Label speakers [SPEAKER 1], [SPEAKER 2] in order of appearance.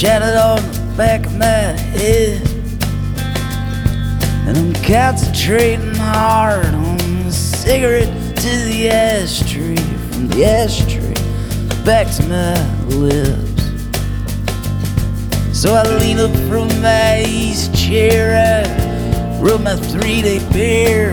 [SPEAKER 1] shattered on the back of my head, and I'm concentrating hard on the cigarette to the ashtray, from the ashtray back to my lips. So I lean up from my easy chair, I rub my 3-day beer,